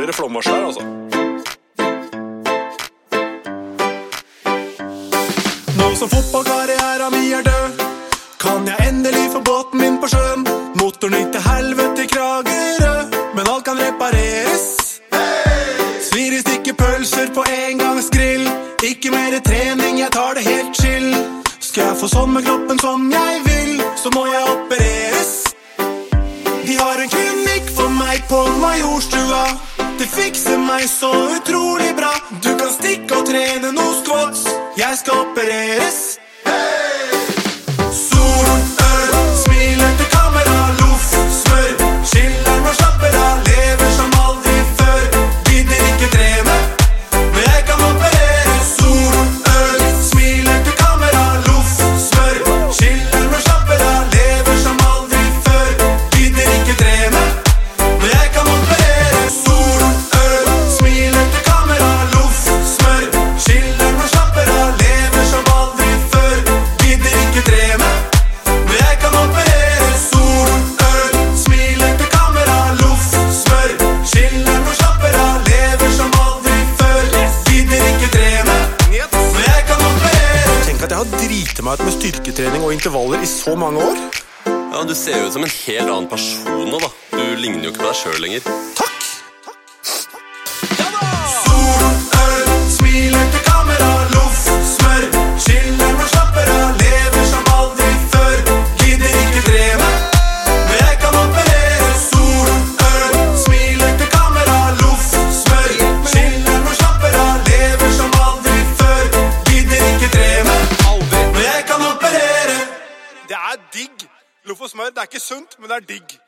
blir det flommarsj der, altså. Nå som fotballkarrieren min død, kan jeg endelig få båten min på sjøen. Motoren gikk til helvete i Kragerø, men alt kan repareres. Svir i stykker pølser på engangsgrill. Ikke mer trening, jeg tar det helt chill. Skal jeg få sommerkroppen som jeg vil, så må jeg opereres. De har en klinikk for meg på Majorstua. Det fikser meg så utrolig bra. Du kan stikke og trene noe squats. Jeg skal opereres. Sol, øl, smiler til kamera, loff, smør. Chiller'n og slapper av, lever som aldri før. Gidder ikke trene, men jeg kan operere. Sol, øl, smiler til kamera, loff, smør. Chiller'n og slapper av, lever som aldri før. Gidder ikke trene, men jeg kan operere. Sol, øl, smiler til kamera, loff, smør. Chiller'n og slapper av, lever som aldri før. Gidder ikke trene, men jeg kan operere. Sol, øl, smiler til kamera, loff, smør. Chiller'n og slapper av, lever som aldri før. Gidder ikke trene, men jeg kan operere. Tenk at jeg har driti meg ut med styrketrening og intervaller i så mange år. Ja, du ser jo ut som en helt annen person nå da. Du ligner jo ikke på deg selv lenger. Takk! Sol, øl, smiler til kamera, loff, smør. Chiller'n og slapper av, lever som aldri før. Gidder ikke trene, men jeg kan operere. Sol, øl, smiler til kamera, loff, smør. Chiller'n og slapper av, lever som aldri før. Gidder ikke trene, men jeg kan operere. Det er digg. Loff og smør, det er ikke sunt, men det er digg.